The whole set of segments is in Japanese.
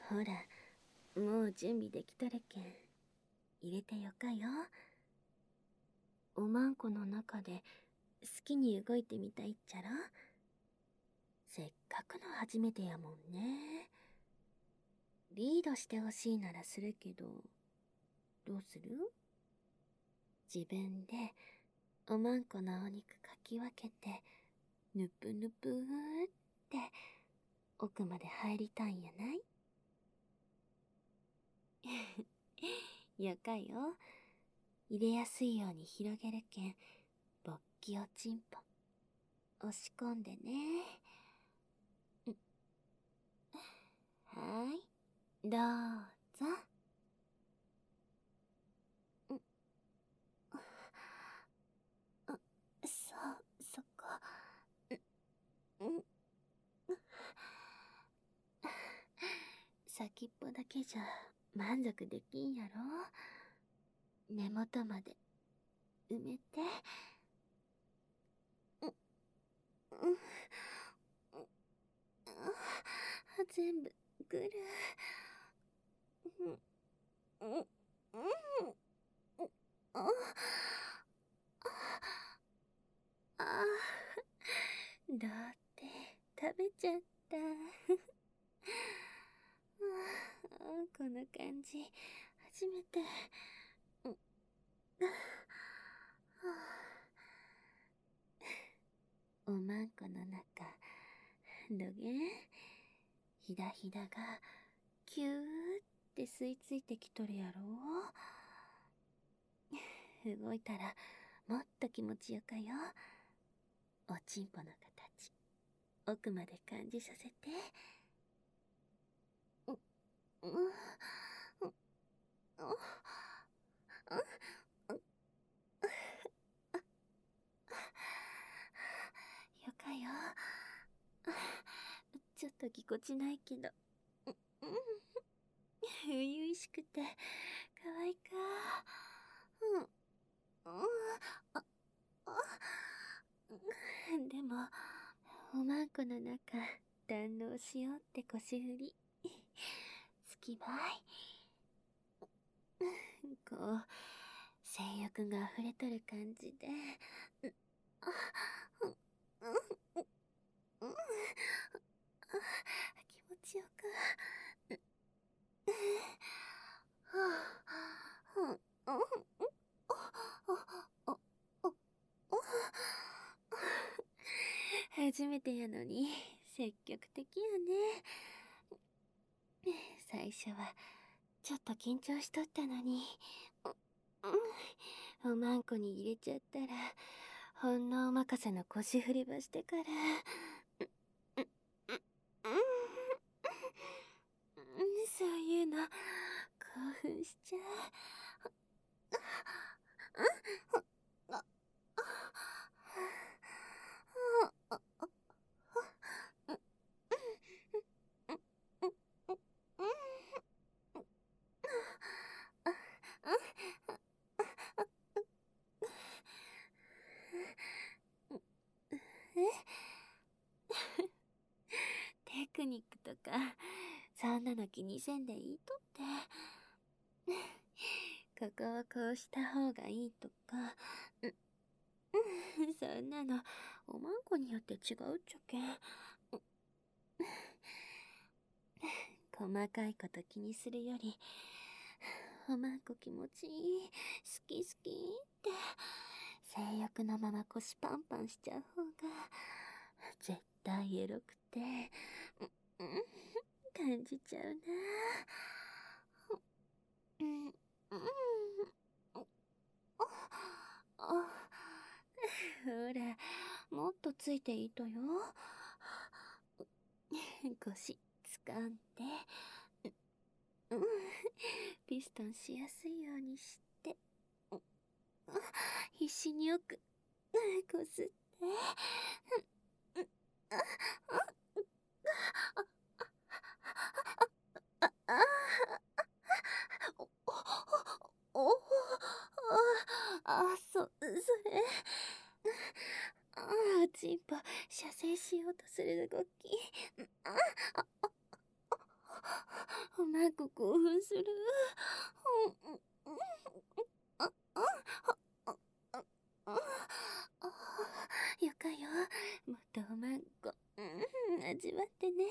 ほら、もう準備できとるけん。入れてよかよ。おまんこの中で好きに動いてみたいっちゃろ。せっかくの初めてやもんね。リードしてほしいならするけど、どうする？自分でおまんこのお肉かき分けて、ぬぷぬぷーって奥まで入りたいんやない？よかよ。入れやすいように広げるけん、勃起おちんぽ押し込んでね。はーい、どうぞ。そこ。先っぽだけじゃ満足できんやろ。根元まで埋めて。全部ぐる。だって食べちゃった。この感じ初めて。おまんこの中どげん、ひだひだがキューって吸い付いてきとるやろ。動いたらもっと気持ちよかよ。おちんぽの形奥まで感じさせて。よかよ。ちょっとぎこちないけど、初々しくて可愛いか。でもおまんこの中堪能しようって腰振り好きばい。こう性欲が溢れとる感じで、気持ちよか。初めてやのに積極的やね。最初はちょっと緊張しとったのに、おまんこに入れちゃったら本能任せの腰振りばしてから、そういうの興奮しちゃう。テクニックとかそんなの気にせんでいいとって。ここはこうした方がいいとか、そんなのおまんこによって違うっちゃけん。細かいこと気にするより、おまんこ気持ちいい、好き好きって性欲のまま腰パンパンしちゃう方が絶対エロくて感じちゃうな。ほら、もっとついていいとよ。腰掴んで、ピストンしやすいようにして、必死によくこすって。おおそれ。チンポ射精しようとする動き。 おまんこ興奮する。よかよ、もっとおまんこ、味わってね。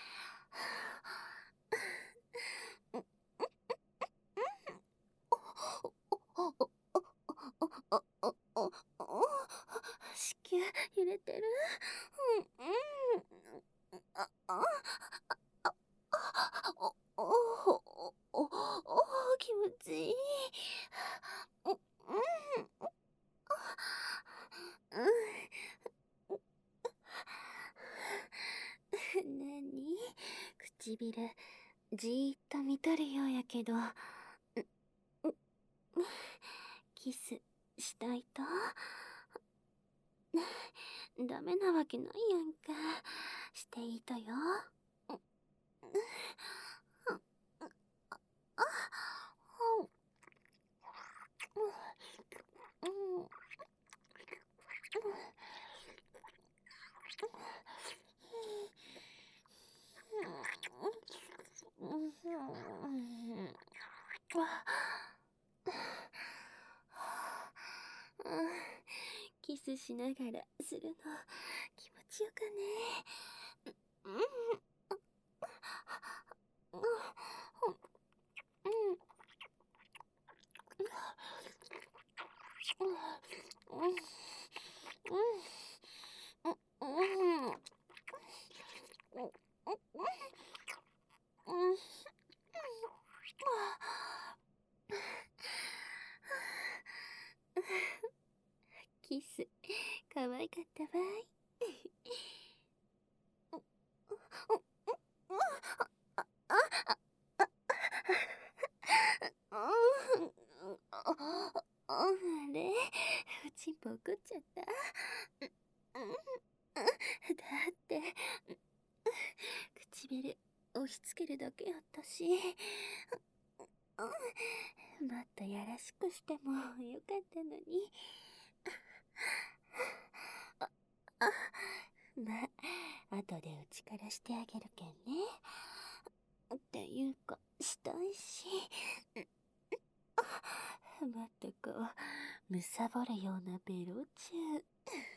子宮揺れてる。気持ちいい。なに、唇じーっと見とるようやけど、キスしたいと？ダメなわけないやんか。していいとよ。キスしながらするの気持ちよかね。キス可愛かったわい。あれ、おちんぽ怒っちゃった。だって唇押し付けるだけやったし、もっとやらしくしてもよかったのに。まあ、後でうちからしてあげるけんね。っていうかしたいし、もっとこうむさぼるようなベロチュー。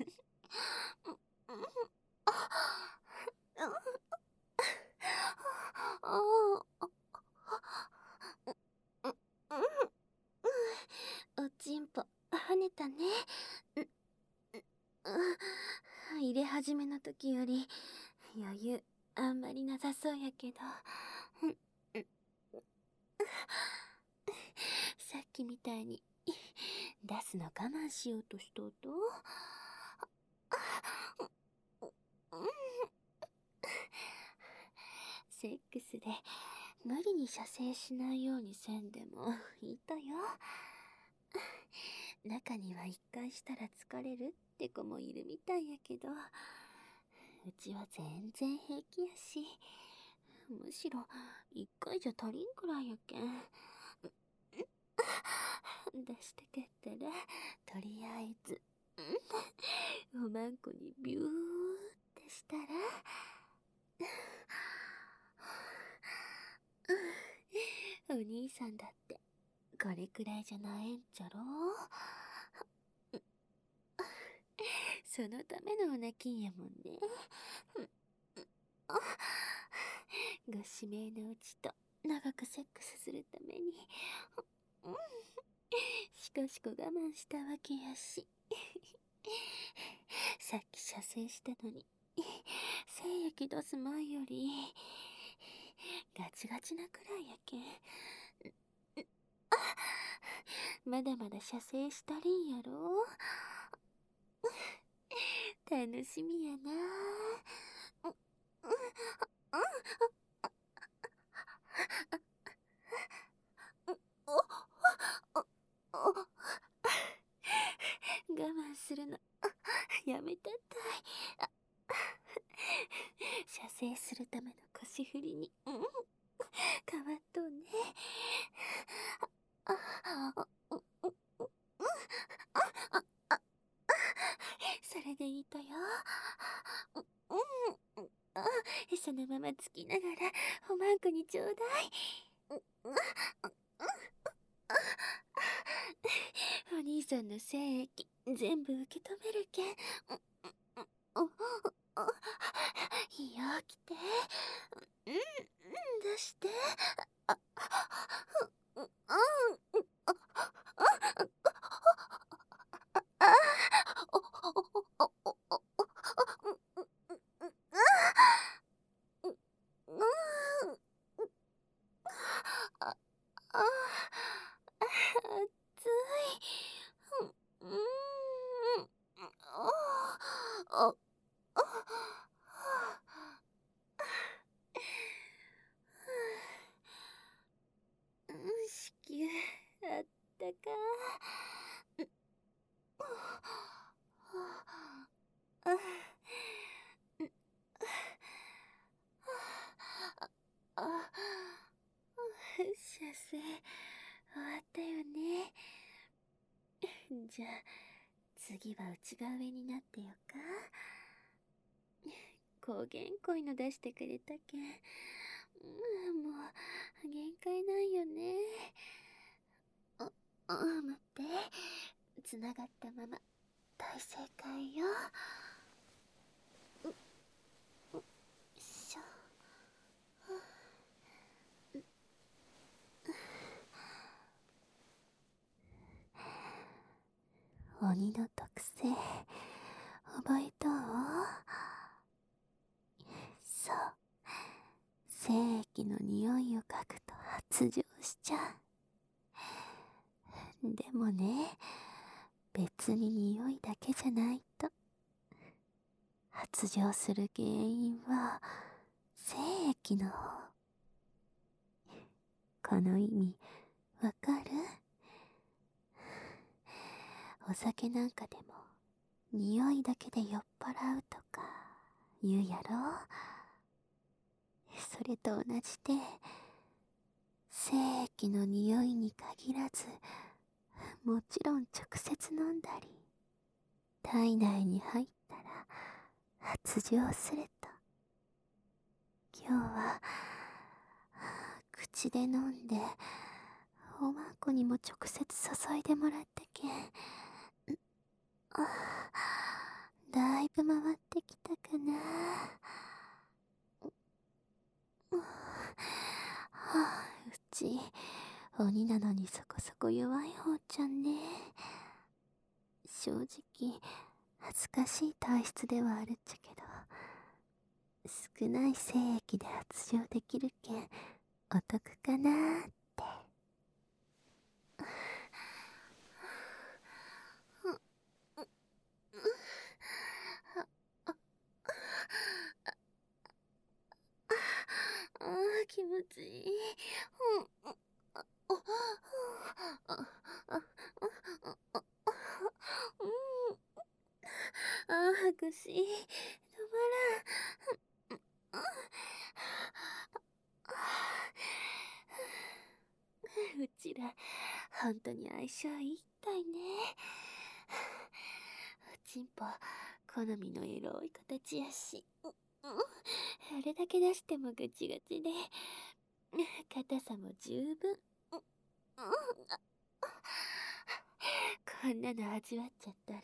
おちんぽ跳ねたね。入れ始めの時より余裕あんまりなさそうやけど、さっきみたいに出すの我慢しようとしとうと。セックスで無理に射精しないようにせんでもいいとよ。中には一回したら疲れるって子もいるみたいやけど、うちは全然平気やし、むしろ一回じゃ足りんくらいやけん。出したかったらとりあえずおまんこにビューってしたら、お兄さんだってこれくらいじゃないんじゃろ。そのためのお泣きんやもんね。ご指名のうちと長くセックスするためにしこしこ我慢したわけやし。さっき射精したのに精液出す前よりガチガチなくらいやけん。まだまだ射精したりんやろ。楽しみやな。我慢するのやめたったい。射精するための腰振りに変わっとうね。それでいいとよ。そのままつきながらおまんこににちょうだい。お兄さんの精液全部受け止めるけん。いいよ、来て。出して。熱い。子宮あったか。射精終わったよね。じゃあ次は内側上になってよか。高原恋の出してくれたけん、もう限界ないよね。待って、つながったまま大正解よ。よいしょ。鬼の特性覚えとう？そう、精液の匂いを嗅ぐと発情しちゃう。でもね、別に匂いだけじゃないと。発情する原因は精液の方。この意味わかる？お酒なんかでも匂いだけで酔っ払うとか言うやろ。それと同じで、精液の匂いに限らず、もちろん直接飲んだり体内に入ったら発情すると。今日は口で飲んでおまんこにも直接注いでもらったけん、だいぶ回ってきたかな。うち鬼なのにそこそこ弱い方ちゃんね。正直恥ずかしい体質ではあるっちゃけど、少ない精液で発情できるけんお得かなーって。気持ちいい。拍手止まらん。うちらほんとに相性いいったいね。チンポ好みのエロい形やし、あれだけ出してもガチガチで硬さも十分。こんなの味わっちゃったら、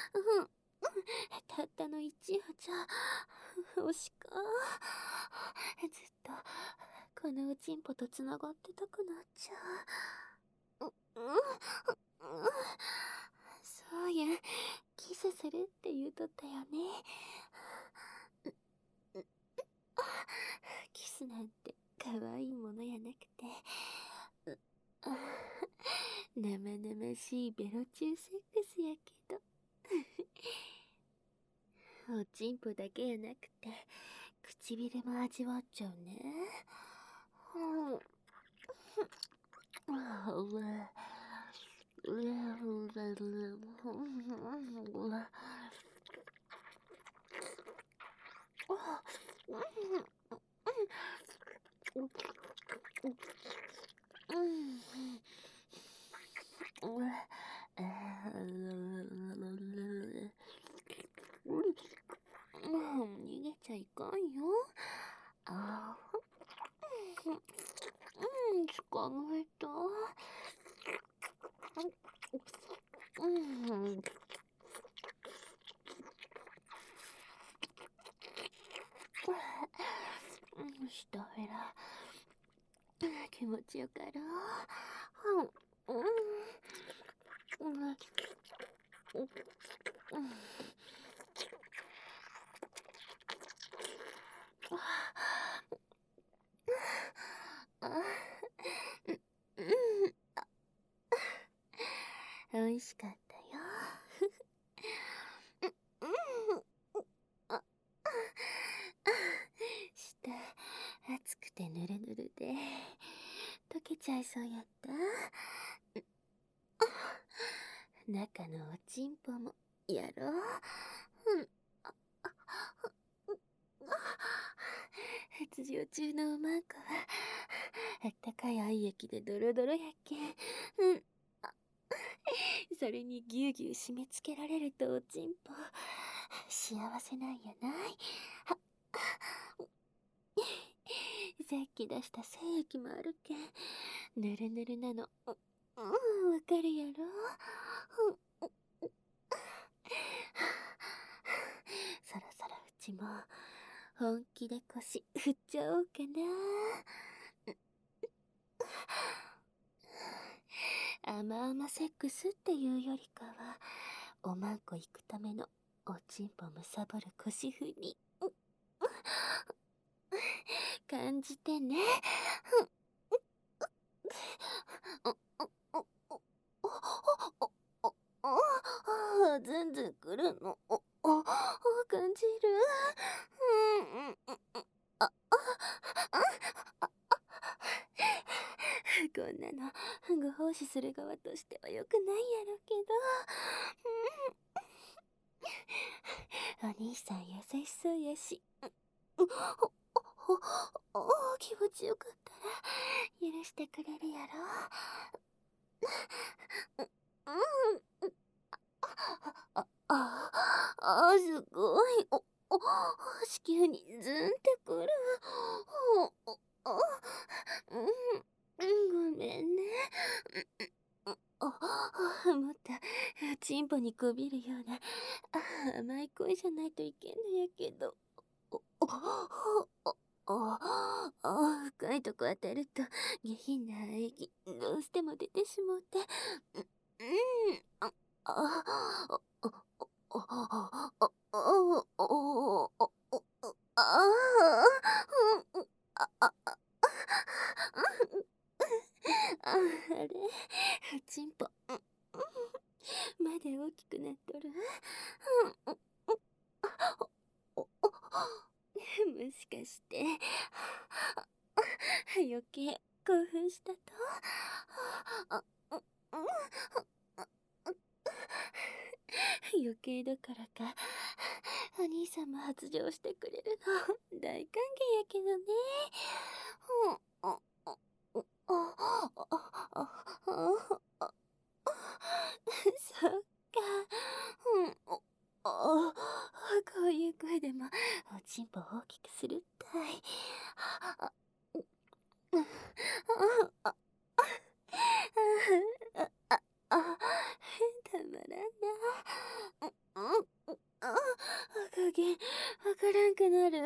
たったの1夜じゃ惜しか。ずっとこのおちんぽとつながってたくなっちゃう。そうや、キスするって言うとったよね。キスなんて可愛いものやなくて、生々しいベロチューセックスやけど。おちんぽだけやなくて唇も味わっちゃうね。逃げちゃいかんよ。 えた。下フェラ気持ちよかろう。美味しかったよ。下熱くてぬるぬるで溶けちゃいそうやった。中のおちんぽもやろう。発情中のおまんこはあったかい愛液でドロドロやっけん。それにぎゅうぎゅう締め付けられるとおちんぽ幸せなんやない。さっき出した精液もあるけんぬるぬるなのわかるやろ。そろそろうちも本気で腰振っちゃおうかな。甘々セックスっていうよりかはおまんこ行くためのおちんぽむさぼる腰振り感じてね。ずんずんくるの感じる。こんなのご奉仕する側としてはよくないやろけど、お兄さん優しそうやし、気持ちよかったら許してくれるやろ。すごい。子宮にズンってくる。ごめんね。もっとチンポにこびるような甘い声じゃないといけんのやけど。深いとこ当たると下品な喘ぎどうしても出てしもうて。あれチンポまだ大きくなっとる。もしかして余計興奮したと。余計だからかお兄さんも発情してくれるの大歓迎やけどね。そっか。こういう声でもおちんぽ大きくするったい。たまらんな。加減わからんくなる。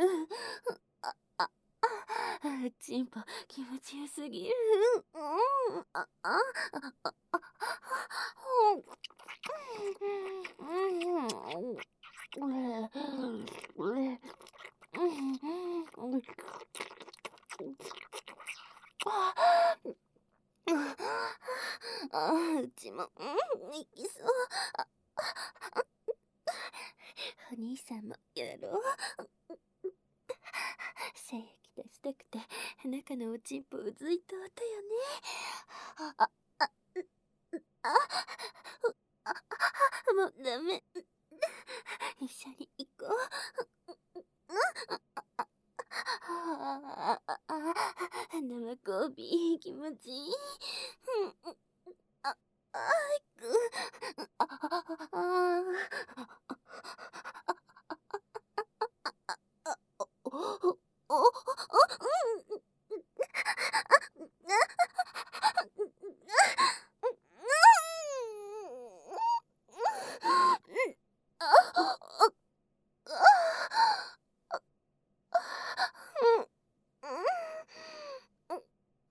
ちんぽ気持ちよすぎる。うちもいきそう。お兄さんもやろう。精液出したくて中のおちんぽうずいとったよね。もうダメ。一緒に行こう。生交尾気持ちいい。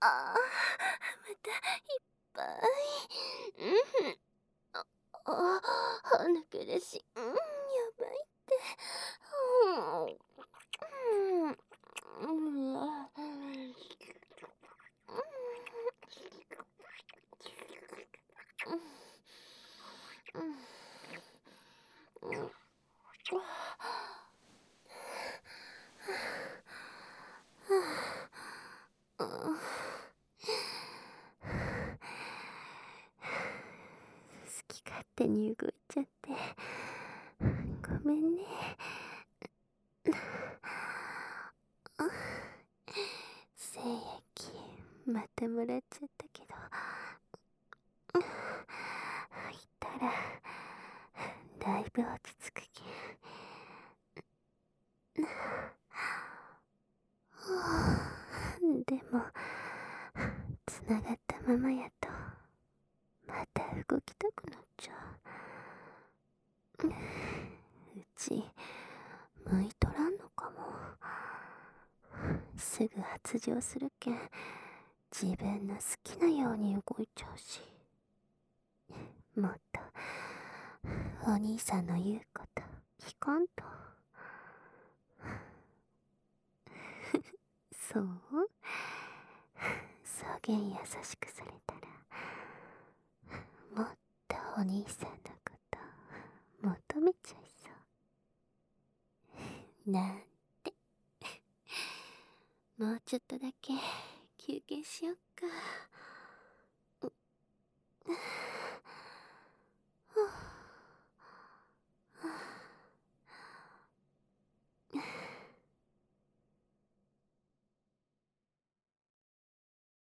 あ、またいっぱい。うん。鼻苦しい。やばいって。うん。好き勝手に動いちゃって。ごめんね。精液またもらっちゃったけど、吐いたらだいぶ落ち着くけん。でもつながったままやとまた動きたくなっちゃう。うち向いとらんのかも。すぐ発情するけん自分の好きなように動いちゃうし。もっとお兄さんの言うこと聞かんと。そう、そげん優しくされたらもっとお兄さんのこと求めちゃいそうなんて。もうちょっとだけ休憩しよっか。